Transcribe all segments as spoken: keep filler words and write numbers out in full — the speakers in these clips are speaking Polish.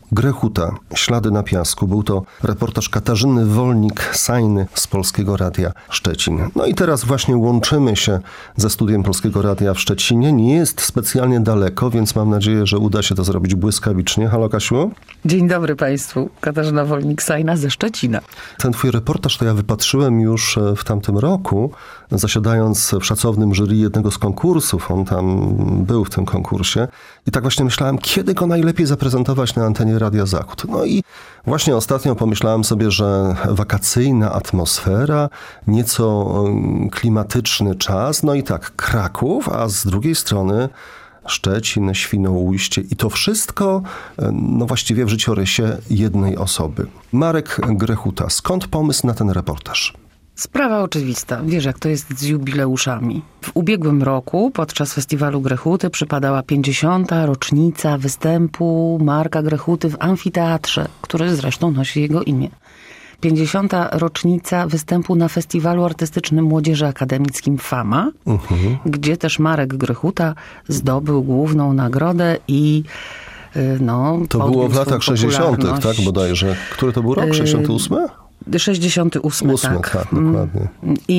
Grechuta, Ślady na piasku. Był to reportaż Katarzyny Wolnik-Sajny z Polskiego Radia Szczecin. No i teraz właśnie łączymy się ze studiem Polskiego Radia w Szczecinie. Nie jest specjalnie daleko, więc mam nadzieję, że uda się to zrobić błyskawicznie. Halo, Kasiu? Dzień dobry Państwu. Katarzyna Wolnik-Sajna ze Szczecina. Ten twój reportaż to ja wypatrzyłem już w tamtym roku, zasiadając w szacownym jury jednego z konkursów. On tam był w tym konkursie. I tak właśnie myślałem, kiedy go najlepiej zaprezentować na antenie Radia Zachód. No i właśnie ostatnio pomyślałem sobie, że wakacyjna atmosfera, nieco klimatyczny czas, no i tak Kraków, a z drugiej strony Szczecin, Świnoujście i to wszystko no właściwie w życiorysie jednej osoby. Marek Grechuta. Skąd pomysł na ten reportaż? Sprawa oczywista. Wiesz, jak to jest z jubileuszami. W ubiegłym roku podczas festiwalu Grechuty przypadała pięćdziesiąta rocznica występu Marka Grechuty w amfiteatrze, który zresztą nosi jego imię. pięćdziesiąta rocznica występu na festiwalu artystycznym Młodzieży Akademickim Fama, uh-huh. gdzie też Marek Grechuta zdobył główną nagrodę i no... To było w latach sześćdziesiątych, tak bodajże. Który to był rok? sześćdziesiąty ósmy? sześćdziesiąty ósmy, ósmy, tak. tak, dokładnie.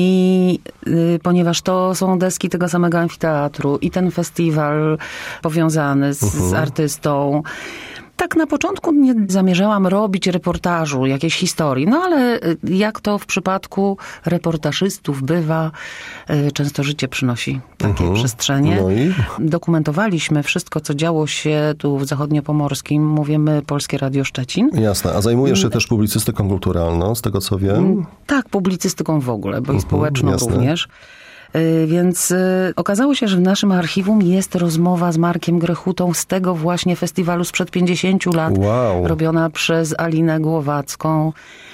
I y, ponieważ to są deski tego samego amfiteatru i ten festiwal powiązany z, uh-huh. z artystą, tak na początku nie zamierzałam robić reportażu, jakiejś historii, no ale jak to w przypadku reportażystów bywa, często życie przynosi takie uh-huh. przestrzenie. No i? Dokumentowaliśmy wszystko, co działo się tu w zachodniopomorskim, mówimy Polskie Radio Szczecin. Jasne, a zajmujesz się też publicystyką kulturalną, z tego co wiem? Tak, publicystyką w ogóle, bo uh-huh. i społeczną Jasne. również. Więc okazało się, że w naszym archiwum jest rozmowa z Markiem Grechutą z tego właśnie festiwalu sprzed pięćdziesięciu lat, wow. robiona przez Alinę Głowacką.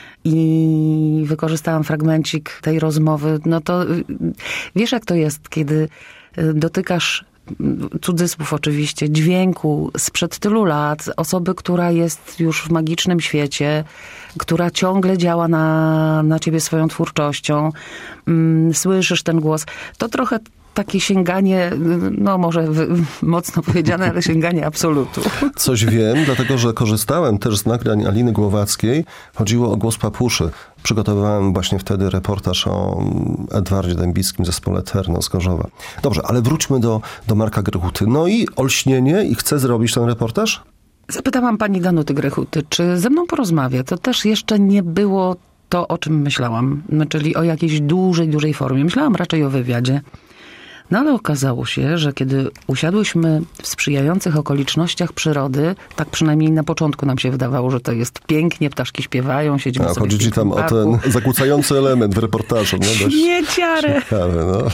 I wykorzystałam fragmencik tej rozmowy. No to wiesz, jak to jest, kiedy dotykasz, cudzysłów oczywiście, dźwięku sprzed tylu lat, osoby, która jest już w magicznym świecie, która ciągle działa na, na ciebie swoją twórczością, mm, słyszysz ten głos, to trochę takie sięganie, no może mocno powiedziane, ale sięganie absolutu. Coś wiem, dlatego że korzystałem też z nagrań Aliny Głowackiej. Chodziło o głos papuszy. Przygotowywałem właśnie wtedy reportaż o Edwardzie Dębickim, zespole Terno z Gorzowa. Dobrze, ale wróćmy do, do Marka Grechuty. No i olśnienie i chce zrobić ten reportaż? Zapytałam pani Danuty Grechuty, czy ze mną porozmawia. To też jeszcze nie było to, o czym myślałam. Czyli o jakiejś dużej, dużej formie. Myślałam raczej o wywiadzie. No ale okazało się, że kiedy usiadłyśmy w sprzyjających okolicznościach przyrody, tak przynajmniej na początku nam się wydawało, że to jest pięknie, ptaszki śpiewają, siedzimy A, sobie chodzi ci tam parku. O ten zakłócający element w reportażu. No, Śmieciarę, ciekawe, no.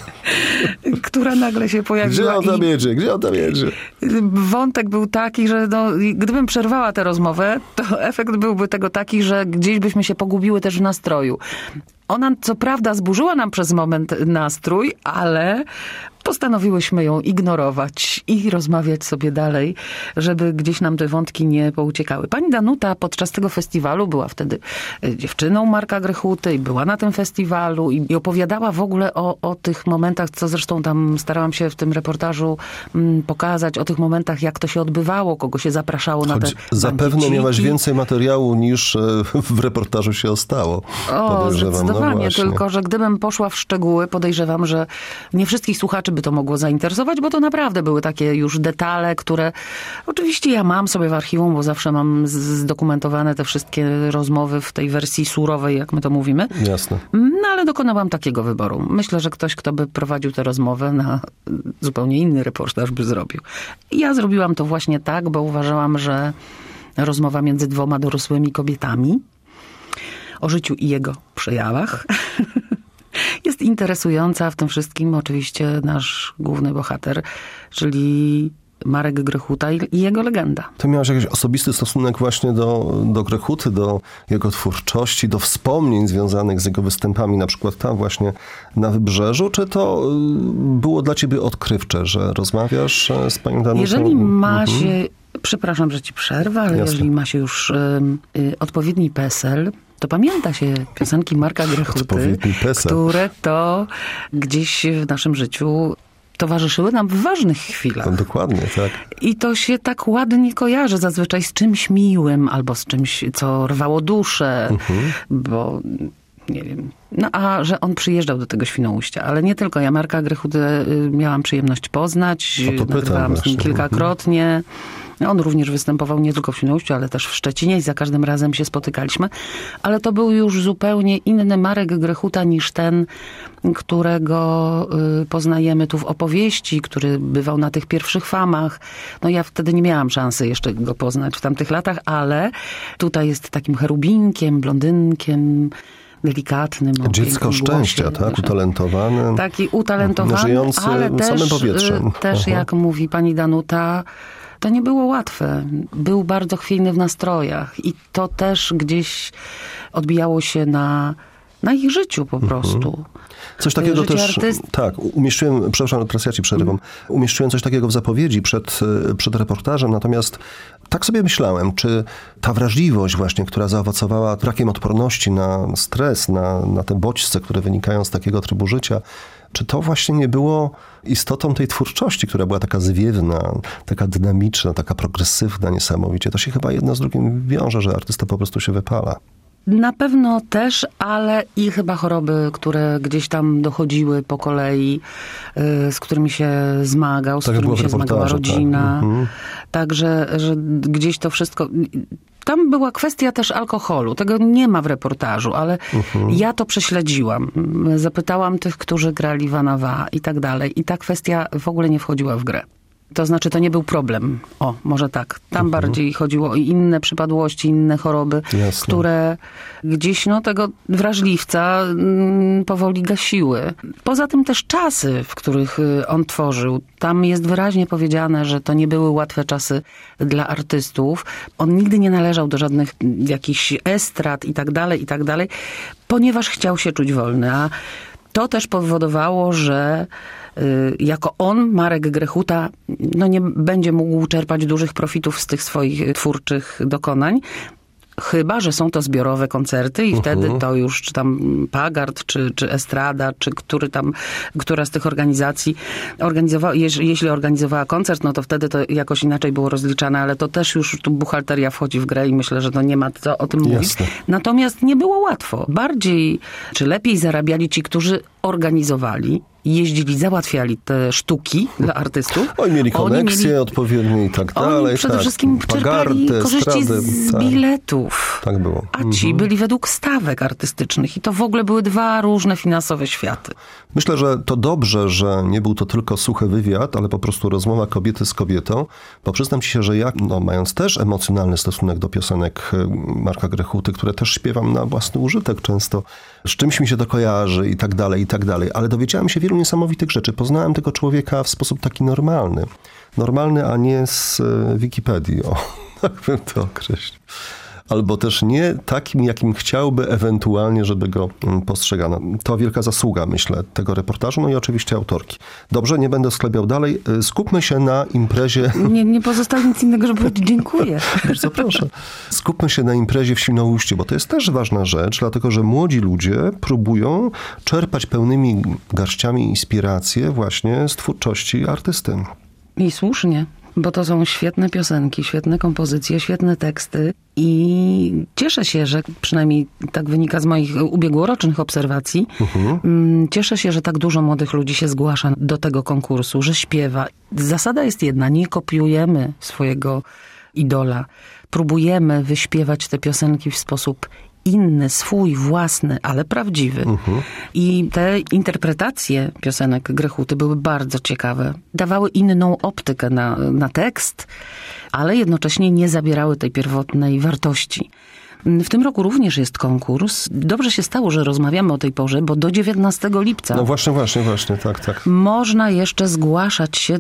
która nagle się pojawiła. Gdzie on tam jedzie? Gdzie on tam jedzie? Wątek był taki, że no, gdybym przerwała tę rozmowę, to efekt byłby tego taki, że gdzieś byśmy się pogubiły też w nastroju. Ona co prawda zburzyła nam przez moment nastrój, ale postanowiłyśmy ją ignorować i rozmawiać sobie dalej, żeby gdzieś nam te wątki nie pouciekały. Pani Danuta podczas tego festiwalu była wtedy dziewczyną Marka Grechuty i była na tym festiwalu i opowiadała w ogóle o, o tych momentach, co zresztą tam starałam się w tym reportażu m, pokazać, o tych momentach, jak to się odbywało, kogo się zapraszało na Choć te zapewne bankieciki. miałaś więcej materiału niż w reportażu się ostało. O, zdecydowanie. No tylko że gdybym poszła w szczegóły, podejrzewam, że nie wszystkich słuchaczy by to mogło zainteresować, bo to naprawdę były takie już detale, które oczywiście ja mam sobie w archiwum, bo zawsze mam zdokumentowane te wszystkie rozmowy w tej wersji surowej, jak my to mówimy. Jasne. No ale dokonałam takiego wyboru. Myślę, że ktoś, kto by prowadził tę rozmowę na zupełnie inny reportaż by zrobił. I ja zrobiłam to właśnie tak, bo uważałam, że rozmowa między dwoma dorosłymi kobietami o życiu i jego przejawach jest interesująca. W tym wszystkim oczywiście nasz główny bohater, czyli Marek Grechuta i jego legenda. Ty miałeś jakiś osobisty stosunek właśnie do, do Grechuty, do jego twórczości, do wspomnień związanych z jego występami, na przykład tam właśnie na Wybrzeżu, czy to było dla ciebie odkrywcze, że rozmawiasz z panią Danutą? Jeżeli ma mhm. się, przepraszam, że ci przerwę, ale Jasne. jeżeli ma się już y, y, odpowiedni PESEL, to pamięta się piosenki Marka Grechuty, które to gdzieś w naszym życiu towarzyszyły nam w ważnych chwilach. No, dokładnie, tak. I to się tak ładnie kojarzy zazwyczaj z czymś miłym albo z czymś, co rwało duszę, mhm. bo nie wiem. No a że on przyjeżdżał do tego Świnoujścia, ale nie tylko. Ja Marka Grechutę miałam przyjemność poznać, no nagrywałam z nim kilkakrotnie. On również występował nie tylko w Świnoujściu, ale też w Szczecinie i za każdym razem się spotykaliśmy. Ale to był już zupełnie inny Marek Grechuta niż ten, którego poznajemy tu w opowieści, który bywał na tych pierwszych famach. No ja wtedy nie miałam szansy jeszcze go poznać w tamtych latach, ale tutaj jest takim cherubinkiem, blondynkiem, delikatnym. Dziecko szczęścia, głosie, tak? Utalentowany. Taki utalentowany, żyjący ale też, powietrzem. też Aha. jak mówi pani Danuta, to nie było łatwe. Był bardzo chwiejny w nastrojach i to też gdzieś odbijało się na, na ich życiu po prostu. Mhm. Coś takiego Życie też, artyst... tak, umieszczyłem, przepraszam, teraz ja ci przerywam, umieszczyłem coś takiego w zapowiedzi przed, przed reportażem, natomiast tak sobie myślałem, czy ta wrażliwość właśnie, która zaowocowała brakiem odporności na stres, na, na te bodźce, które wynikają z takiego trybu życia, czy to właśnie nie było istotą tej twórczości, która była taka zwiewna, taka dynamiczna, taka progresywna niesamowicie. To się chyba jedno z drugim wiąże, że artysta po prostu się wypala. Na pewno też, ale i chyba choroby, które gdzieś tam dochodziły po kolei, z którymi się zmagał, z tak którymi się zmagała rodzina. Tak. Mhm. Także, że gdzieś to wszystko... Tam była kwestia też alkoholu. Tego nie ma w reportażu, ale uh-huh. ja to prześledziłam. Zapytałam tych, którzy grali Vanawa i tak dalej. I ta kwestia w ogóle nie wchodziła w grę. To znaczy, to nie był problem. O, może tak. Tam uh-huh. bardziej chodziło o inne przypadłości, inne choroby, Jasne. które gdzieś no, tego wrażliwca mm, powoli gasiły. Poza tym też czasy, w których on tworzył. Tam jest wyraźnie powiedziane, że to nie były łatwe czasy dla artystów. On nigdy nie należał do żadnych jakichś estrad i tak dalej, i tak dalej, ponieważ chciał się czuć wolny. A to też powodowało, że jako on, Marek Grechuta, no nie będzie mógł czerpać dużych profitów z tych swoich twórczych dokonań. Chyba że są to zbiorowe koncerty i uh-huh. wtedy to już czy tam Pagard, czy, czy Estrada, czy który tam, która z tych organizacji organizowała, jeśli organizowała koncert, no to wtedy to jakoś inaczej było rozliczane, ale to też już tu buchalteria wchodzi w grę i myślę, że to nie ma co o tym mówić. Jasne. Natomiast nie było łatwo. Bardziej, czy lepiej zarabiali ci, którzy organizowali, jeździli, załatwiali te sztuki dla artystów. Oj, mieli koneksje mieli, odpowiednie i tak dalej. Oni przede tak, wszystkim czerpali korzyści strady, z tak. biletów. Tak było. A ci mhm. byli według stawek artystycznych i to w ogóle były dwa różne finansowe światy. Myślę, że to dobrze, że nie był to tylko suchy wywiad, ale po prostu rozmowa kobiety z kobietą, bo przyznam ci się, że ja, no, mając też emocjonalny stosunek do piosenek Marka Grechuty, które też śpiewam na własny użytek często, z czymś mi się to kojarzy i tak dalej, i tak dalej, ale dowiedziałem się wielu niesamowitych rzeczy. Poznałem tego człowieka w sposób taki normalny. Normalny, a nie z Wikipedii, o, tak bym to określił. Albo też nie takim, jakim chciałby ewentualnie, żeby go postrzegano. To wielka zasługa, myślę, tego reportażu, no i oczywiście autorki. Dobrze, nie będę sklepiał dalej. Skupmy się na imprezie... Nie, nie pozostaje nic innego, żeby powiedzieć dziękuję. Bardzo proszę. Skupmy się na imprezie w Świnoujściu, bo to jest też ważna rzecz, dlatego że młodzi ludzie próbują czerpać pełnymi garściami inspirację właśnie z twórczości artysty. I słusznie. Bo to są świetne piosenki, świetne kompozycje, świetne teksty i cieszę się, że przynajmniej tak wynika z moich ubiegłorocznych obserwacji, uh-huh. cieszę się, że tak dużo młodych ludzi się zgłasza do tego konkursu, że śpiewa. Zasada jest jedna, nie kopiujemy swojego idola. Próbujemy wyśpiewać te piosenki w sposób inny, swój, własny, ale prawdziwy. Uh-huh. I te interpretacje piosenek Grechuty były bardzo ciekawe. Dawały inną optykę na, na tekst, ale jednocześnie nie zabierały tej pierwotnej wartości. W tym roku również jest konkurs. Dobrze się stało, że rozmawiamy o tej porze, bo do dziewiętnastego lipca... No właśnie, właśnie, właśnie, tak, tak. Można jeszcze zgłaszać się do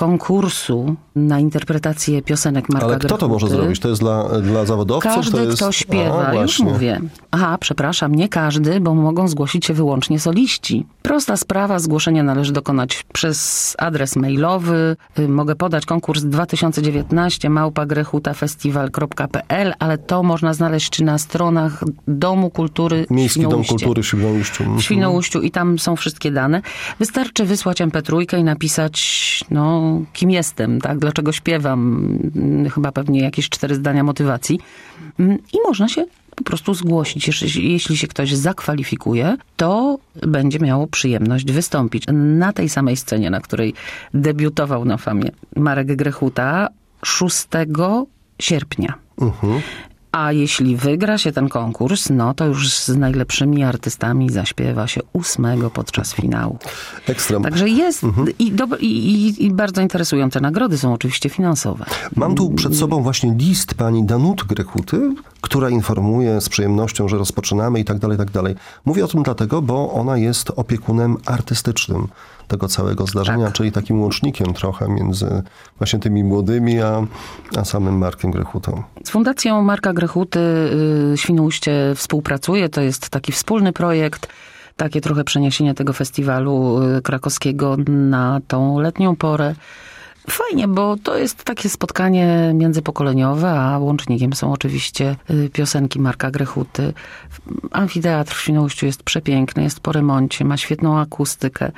konkursu na interpretację piosenek Marka Ale kto Grechuty. to może zrobić? To jest dla, dla zawodowców? Każdy, to jest... kto śpiewa, A, już mówię. Aha, przepraszam, nie każdy, bo mogą zgłosić się wyłącznie soliści. Prosta sprawa, zgłoszenie należy dokonać przez adres mailowy. Mogę podać konkurs dwa tysiące dziewiętnaście małpa grechutafestiwal kropka p l, ale to można znaleźć na stronach Domu Kultury Miejski Dom Kultury w Świnoujściu. W Świnoujściu i tam są wszystkie dane. Wystarczy wysłać em pe trzy i napisać, no, kim jestem, tak, dlaczego śpiewam, chyba pewnie jakieś cztery zdania motywacji. I można się po prostu zgłosić. Jeśli, jeśli się ktoś zakwalifikuje, to będzie miało przyjemność wystąpić na tej samej scenie, na której debiutował na famie Marek Grechuta szóstego sierpnia. Uh-huh. A jeśli wygra się ten konkurs, no to już z najlepszymi artystami zaśpiewa się ósmego podczas finału. Ekstrem. Także jest mhm. i, do, i, i bardzo interesujące nagrody są oczywiście finansowe. Mam tu przed sobą właśnie list pani Danuty Grechuty, która informuje z przyjemnością, że rozpoczynamy i tak dalej, i tak dalej. Mówię o tym dlatego, bo ona jest opiekunem artystycznym tego całego zdarzenia, tak. czyli takim łącznikiem trochę między właśnie tymi młodymi, a, a samym Markiem Grechutą. Z Fundacją Marka Grechuty y, Świnoujście współpracuje. To jest taki wspólny projekt, takie trochę przeniesienie tego festiwalu y, krakowskiego na tą letnią porę. Fajnie, bo to jest takie spotkanie międzypokoleniowe, a łącznikiem są oczywiście piosenki Marka Grechuty. Amfiteatr w Świnoujściu jest przepiękny, jest po remoncie, ma świetną akustykę.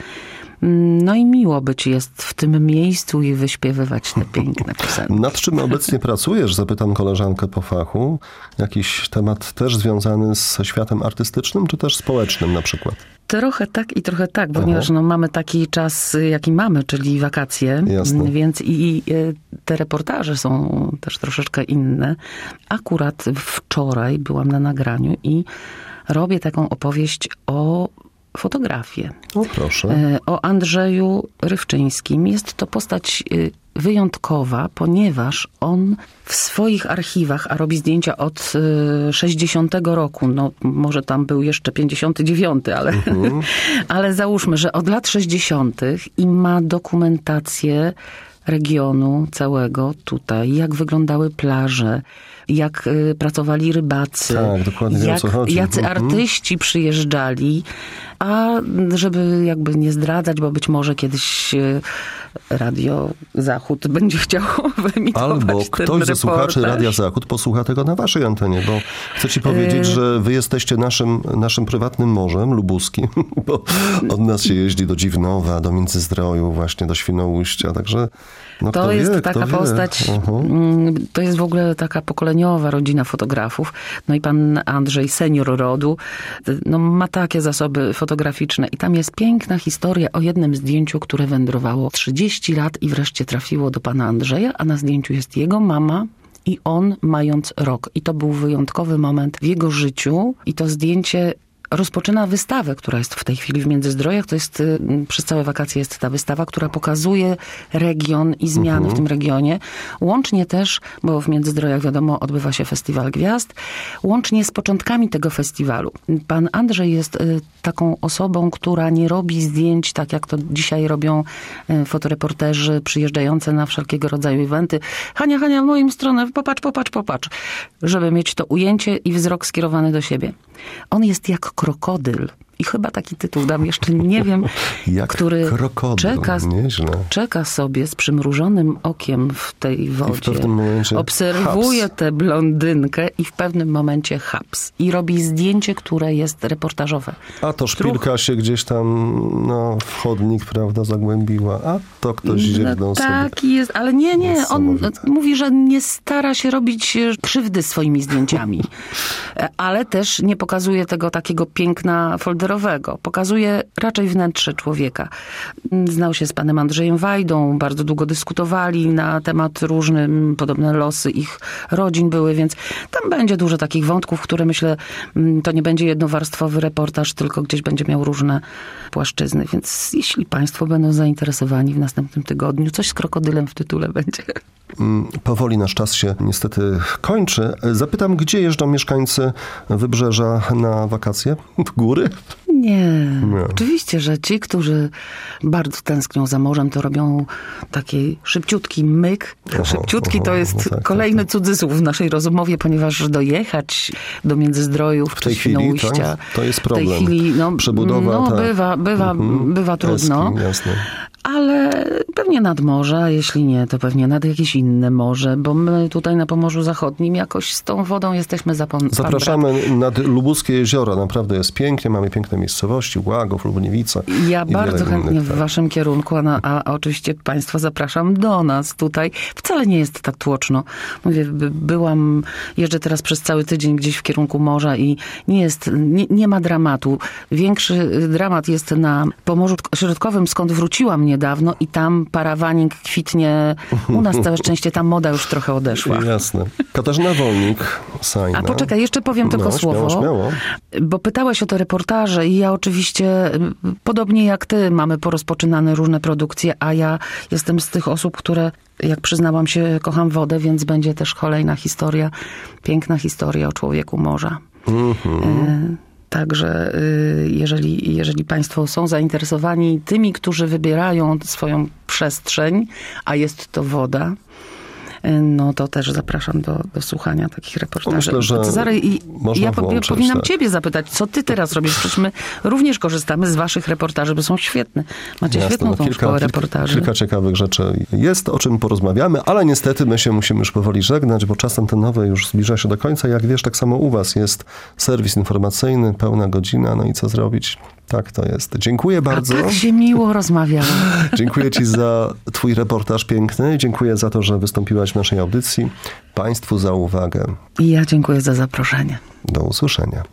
No i miło być jest w tym miejscu i wyśpiewywać te piękne piosenki. Nad czym obecnie pracujesz? Zapytam koleżankę po fachu. Jakiś temat też związany ze światem artystycznym, czy też społecznym na przykład? Trochę tak i trochę tak, ponieważ no, mamy taki czas, jaki mamy, czyli wakacje. Jasne. Więc i te reportaże są też troszeczkę inne. Akurat wczoraj byłam na nagraniu i robię taką opowieść o fotografię. O, proszę. O Andrzeju Rywczyńskim. Jest to postać wyjątkowa, ponieważ on w swoich archiwach, a robi zdjęcia od sześćdziesiątego roku, no może tam był jeszcze pięćdziesiąty dziewiąty, ale, mhm. ale załóżmy, że od lat sześćdziesiątych i ma dokumentację regionu całego tutaj, jak wyglądały plaże, jak y, pracowali rybacy, tak, dokładnie wiem, jak, o co chodzi. jacy mhm. artyści przyjeżdżali, a żeby jakby nie zdradzać, bo być może kiedyś y, Radio Zachód będzie chciał wyemitować albo ten ktoś reportaż. ze słuchaczy Radia Zachód posłucha tego na waszej antenie, bo chcę ci powiedzieć, że wy jesteście naszym, naszym prywatnym morzem lubuskim, bo od nas się jeździ do Dziwnowa, do Międzyzdroju, właśnie do Świnoujścia, także no, to kto jest wie, taka kto postać, uh-huh. to jest w ogóle taka pokoleniowa rodzina fotografów. No i pan Andrzej, senior rodu, no ma takie zasoby fotograficzne i tam jest piękna historia o jednym zdjęciu, które wędrowało trzydzieści lat i wreszcie trafiło do pana Andrzeja, a na zdjęciu jest jego mama i on mając rok. I to był wyjątkowy moment w jego życiu i to zdjęcie rozpoczyna wystawę, która jest w tej chwili w Międzyzdrojach. To jest, przez całe wakacje jest ta wystawa, która pokazuje region i zmiany uh-huh. w tym regionie. Łącznie też, bo w Międzyzdrojach wiadomo odbywa się Festiwal Gwiazd, łącznie z początkami tego festiwalu. Pan Andrzej jest taką osobą, która nie robi zdjęć tak jak to dzisiaj robią fotoreporterzy przyjeżdżający na wszelkiego rodzaju eventy. Hania, Hania, w moją stronę, popatrz, popatrz, popatrz. Żeby mieć to ujęcie i wzrok skierowany do siebie. On jest jak krokodyl. I chyba taki tytuł dam jeszcze, nie wiem, jak który krokodyl. Czeka, czeka sobie z przymrużonym okiem w tej wodzie. I w pewnym momencie obserwuje haps. tę blondynkę i w pewnym momencie haps. I robi zdjęcie, które jest reportażowe. A to szpilka Struch. się gdzieś tam, no, w chodnik, prawda, zagłębiła. A to ktoś ziewnął no, sobie. Tak jest, ale nie, nie. On mówi, że nie stara się robić krzywdy swoimi zdjęciami. Ale też nie pokazuje tego takiego piękna folderowego. Pokazuje raczej wnętrze człowieka. Znał się z panem Andrzejem Wajdą, bardzo długo dyskutowali na temat różnym, podobne losy ich rodzin były, więc tam będzie dużo takich wątków, które myślę, to nie będzie jednowarstwowy reportaż, tylko gdzieś będzie miał różne płaszczyzny, więc jeśli państwo będą zainteresowani w następnym tygodniu, coś z krokodylem w tytule będzie. Powoli nasz czas się niestety kończy. Zapytam, gdzie jeżdżą mieszkańcy Wybrzeża na wakacje? W góry? Nie. nie. Oczywiście, że ci, którzy bardzo tęsknią za morzem, to robią taki szybciutki myk. Oho, szybciutki oho, to jest no tak, kolejny tak, tak. cudzysłów w naszej rozmowie, ponieważ dojechać do Międzyzdrojów czy Świnoujścia... Tak? To jest problem. W tej chwili no, Przebudowa, no, tak. bywa, bywa, mhm. bywa trudno. Eski, jasne. Ale pewnie nad morze, a jeśli nie, to pewnie nad jakieś inne morze, bo my tutaj na Pomorzu Zachodnim jakoś z tą wodą jesteśmy zapomniani. Zapraszamy nad Lubuskie jeziora, naprawdę jest pięknie, mamy piękne miejscowości, Łagów, Lubniewica. Ja bardzo chętnie innych, w tak. waszym kierunku, a, a, a oczywiście państwa zapraszam do nas tutaj. Wcale nie jest tak tłoczno. Mówię, byłam, jeżdżę teraz przez cały tydzień gdzieś w kierunku morza i nie jest, nie, nie ma dramatu. Większy dramat jest na Pomorzu Środkowym, skąd wróciłam niedawno i tam parawanik kwitnie. U nas całe szczęście ta moda już trochę odeszła. Jasne. Katarzyna Wolnik, Sajna. A poczekaj, jeszcze powiem tylko no, słowo. Śmiało, śmiało. Bo pytałeś o te reportaże i ja oczywiście, podobnie jak ty, mamy porozpoczynane różne produkcje, a ja jestem z tych osób, które, jak przyznałam się, kocham wodę, więc będzie też kolejna historia, piękna historia o człowieku morza. Mm-hmm. Także jeżeli, jeżeli państwo są zainteresowani tymi, którzy wybierają swoją przestrzeń, a jest to woda, no to też zapraszam do, do słuchania takich reportaży. Myślę, że Cezary, i ja włączyć, powinnam tak. ciebie zapytać, co ty teraz robisz? Przecież my również korzystamy z waszych reportaży, bo są świetne. Macie Jasne, świetną no, tą kilka, szkołę kilka, reportaży. Kilka ciekawych rzeczy jest, o czym porozmawiamy, ale niestety my się musimy już powoli żegnać, bo czas antenowy już zbliża się do końca. Jak wiesz, tak samo u was jest serwis informacyjny, pełna godzina, no i co zrobić? Tak to jest. Dziękuję bardzo. A tak się miło rozmawiało. Dziękuję ci za twój reportaż piękny. Dziękuję za to, że wystąpiłaś w naszej audycji. Państwu za uwagę. I ja dziękuję za zaproszenie. Do usłyszenia.